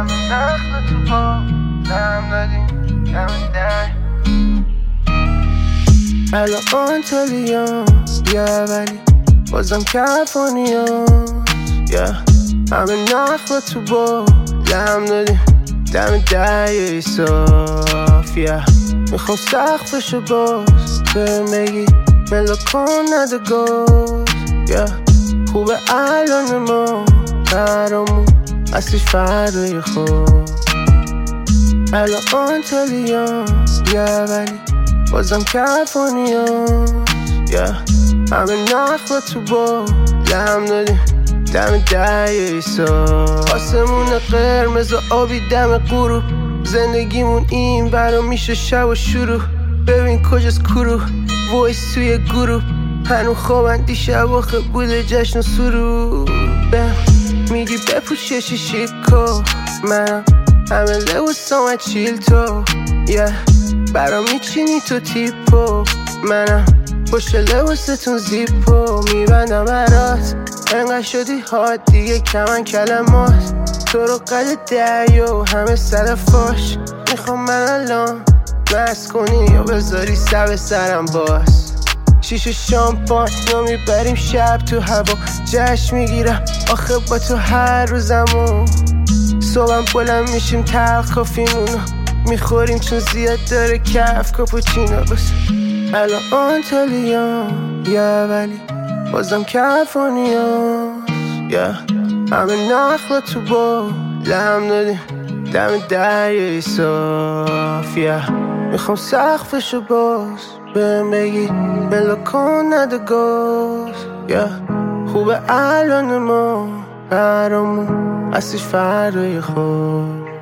همه نخل تو پا لم دادیم دم در الان تلیام ولی بازم کلیفرنیام همه نخل تو با لم دادیم دم دریای صاف میخوام سقفشو باز بهم بگی ملا کن نده گاز خوبه الان ما برامون اصلی فردای خواب الان تلیام ولی بازم کلیفرنیام همه نخل تو با لم دادیم دم دریای صاف آسمون قرمز و آبی دم غروب زندگیمون این برا میشه شب و شروع ببین کجاست کرو وایس توی گروه هنو خوابن دیشب آخه بوده جشن و سرود میگی بپوش یه شیشیکو منم همه لباسام چیل تو برا میچینی تو تیپو منم پشت لباستون زیپو میبندم برات انقدر شدی هات دیگه کمن کلمات تو رو قد دریا و همه سر فاش میخوام من الان مست کنی یا بذاری سب سرم باز شیشه شامپان یا میبریم شب تو هوا جشن میگیرم آخه با تو هر روزمو صبحم بلند میشیم تلخ کافیمونو میخوریم چون زیاد داره کف کاپوچینو بس الان تلیام ولی بازم کلیفرنیام همه نخل تو با لم دادیم دم دریای صاف میخوام سقفشو باز بهم بگی ملا کن نده گاز خوبه الان ما برامون اصلیش فردای خواب